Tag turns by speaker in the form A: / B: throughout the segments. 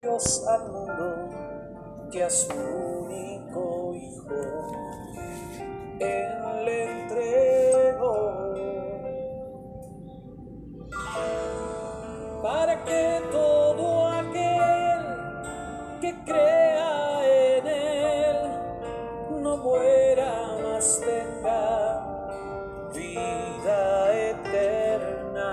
A: Dios al mundo que a su único Hijo Él le entregó, para que todo aquel que crea en Él no muera, mas tenga vida eterna.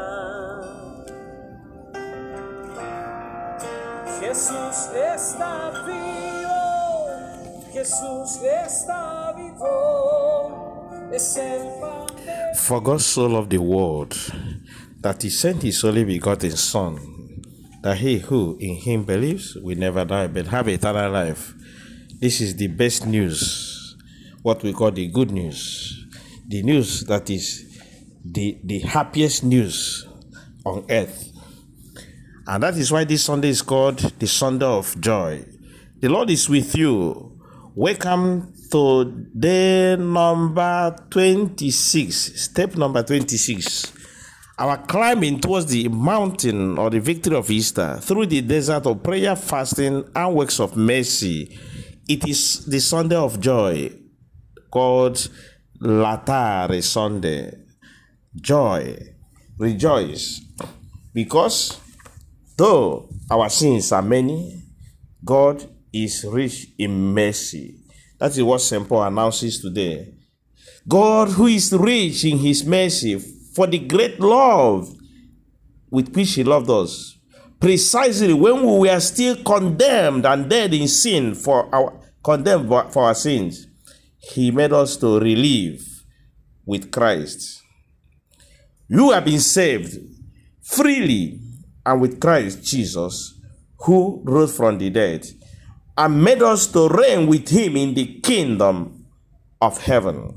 A: Jesús está vivo, Jesús está vivo, es el pan de...
B: For God so loved the world that he sent his only begotten Son, that he who in him believes will never die but have eternal life. This is the best news, what we call the good news, the news that is the happiest news on earth. And that is why this Sunday is called the Sunday of Joy. The Lord is with you. Welcome to day number 26, step number 26. Our climbing towards the mountain or the victory of Easter through the desert of prayer, fasting, and works of mercy. It is the Sunday of joy called Laetare Sunday. Joy, rejoice, because though our sins are many, God is rich in mercy. That is what St. Paul announces today. God, who is rich in his mercy, for the great love with which he loved us, precisely when we were still condemned and dead in sin condemned for our sins, he made us to relive with Christ. You have been saved freely and with Christ Jesus, who rose from the dead, and made us to reign with him in the kingdom of heaven.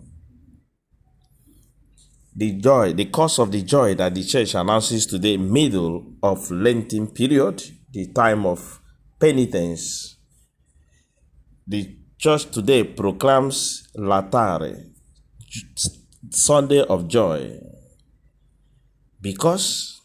B: The joy, the cause of the joy that the church announces today, middle of Lenten period, the time of penitence. The church today proclaims Laetare, Sunday of joy, because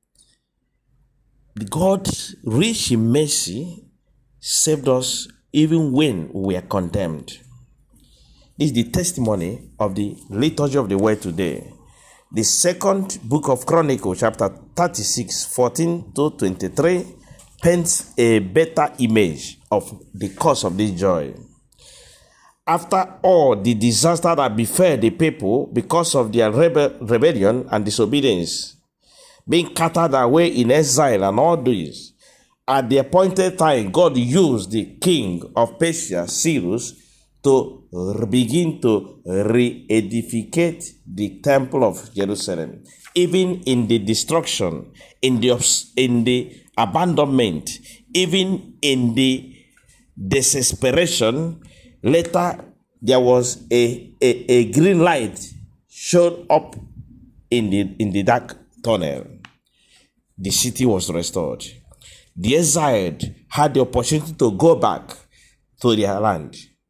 B: God, rich in mercy, saved us even when we were condemned. This is the testimony of the liturgy of the word today. The second book of Chronicles, chapter 36, 14 to 23, paints a better image of the cause of this joy. After all the disaster that befell the people because of their rebellion and disobedience, being scattered away in exile and all this, at the appointed time, God used the king of Persia, Cyrus, to begin to re-edificate the temple of Jerusalem. Even in the destruction, in the abandonment, even in the desperation, later there was a green light showed up in the dark tunnel. The city was restored. The exiled had the opportunity to go back to their land.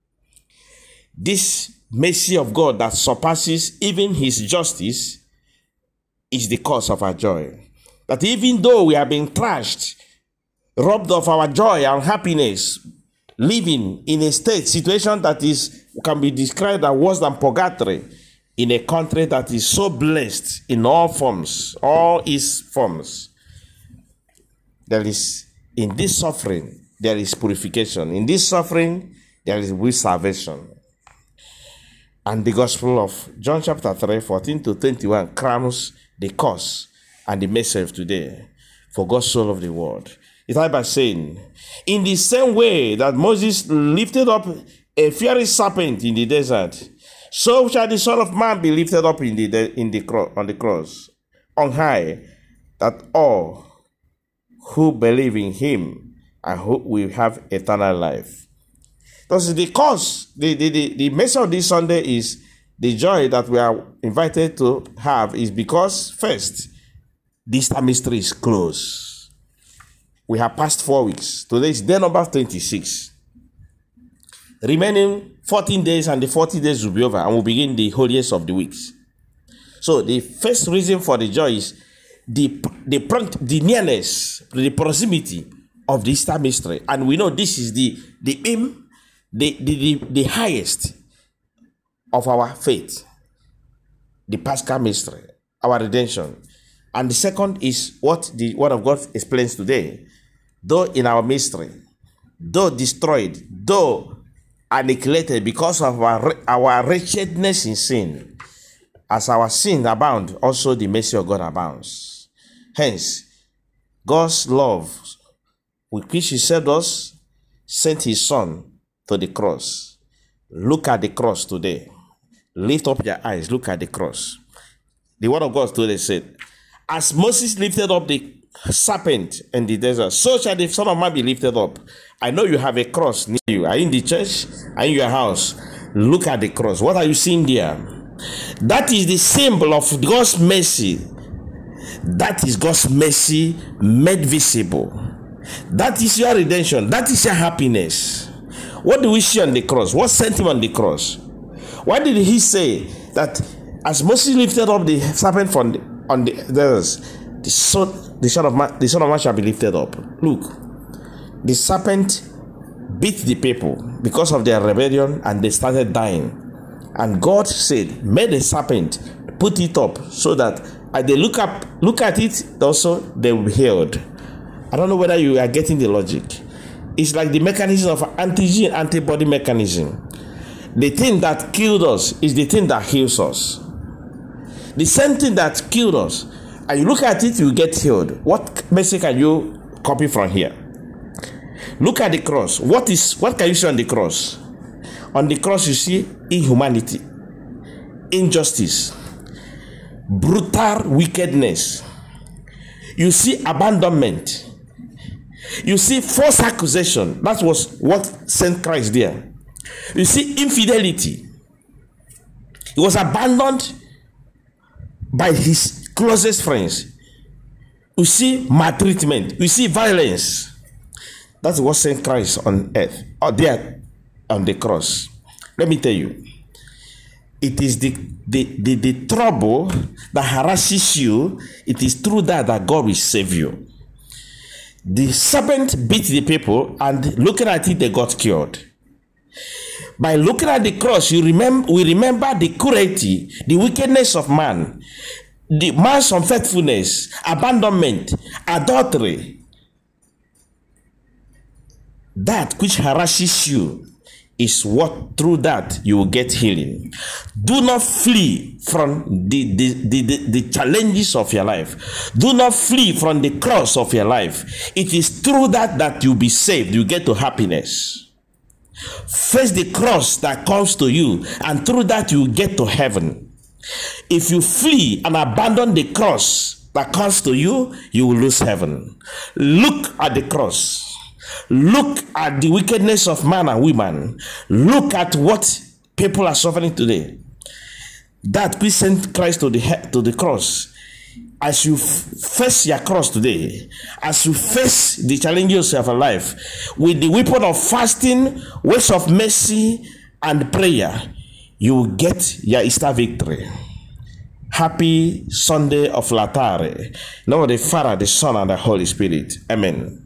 B: This mercy of God that surpasses even his justice is the cause of our joy. That even though we have been trashed, robbed of our joy and happiness, living in a situation that can be described as worse than purgatory, in a country that is so blessed in all forms, all its forms, there is, in this suffering, there is purification. In this suffering, there is with salvation. And the Gospel of John chapter 3, 14 to 21 crowns the cause and the message today. For God so loved the world. It started by saying, in the same way that Moses lifted up a fiery serpent in the desert, so shall the Son of Man be lifted up on the cross on high, that all who believe in him and who will have eternal life. Thus, the cause, the message of this Sunday is the joy that we are invited to have is because, first, this mystery is close. We have passed 4 weeks. Today is day number 26. Remaining 14 days and the 40 days will be over, and we'll begin the holiest of the weeks. So the first reason for the joy is the nearness, the proximity of the Easter mystery. And we know this is the aim, the highest of our faith, the Paschal mystery, our redemption. And the second is what the Word of God explains today. Though in our mystery, though destroyed, though annihilated because of our wretchedness in sin, as our sin abound, also the mercy of God abounds. Hence, God's love, with which He saved us, sent His Son to the cross. Look at the cross today. Lift up your eyes. Look at the cross. The Word of God today said, as Moses lifted up the serpent in the desert, so shall the Son of Man be lifted up. I know you have a cross near you. Are you in the church? Are you in your house? Look at the cross. What are you seeing there? That is the symbol of God's mercy. That is God's mercy made visible. That is your redemption. That is your happiness. What do we see on the cross? What sent Him on the cross? Why did He say that as Moses lifted up the serpent on the desert, the Son of Man shall be lifted up? Look, the serpent beat the people because of their rebellion, and they started dying. And God said, "Make the serpent, put it up, so that as they look at it, also they will be healed." I don't know whether you are getting the logic. It's like the mechanism of antigen antibody mechanism. The thing that killed us is the thing that heals us. The same thing that killed us, and you look at it, you get healed. What message can you copy from here? Look at the cross. What can you see on the cross? On the cross, you see inhumanity, injustice, brutal wickedness. You see abandonment. You see false accusation. That was what sent Christ there. You see infidelity. He was abandoned by his closest friends. You see maltreatment. You see violence. That's what sent Christ on earth, or there on the cross. Let me tell you, it is the trouble that harasses you. It is through that God will save you. The serpent beat the people, and looking at it, they got cured. By looking at the cross, we remember the cruelty, the wickedness of man, the man's unfaithfulness, abandonment, adultery. That which harasses you is what through that you will get healing. Do not flee from the challenges of your life. Do not flee from the cross of your life. It is through that you'll be saved. You get to happiness. Face the cross that comes to you, and through that you get to heaven. If you flee and abandon the cross that comes to you, you will lose heaven. Look at the cross. Look at the wickedness of man and women. Look at what people are suffering today. That we sent Christ to the cross. As you face your cross today, as you face the challenges of your life, with the weapon of fasting, words of mercy, and prayer, you will get your Easter victory. Happy Sunday of Laetare. In the name of the Father, the Son, and the Holy Spirit. Amen.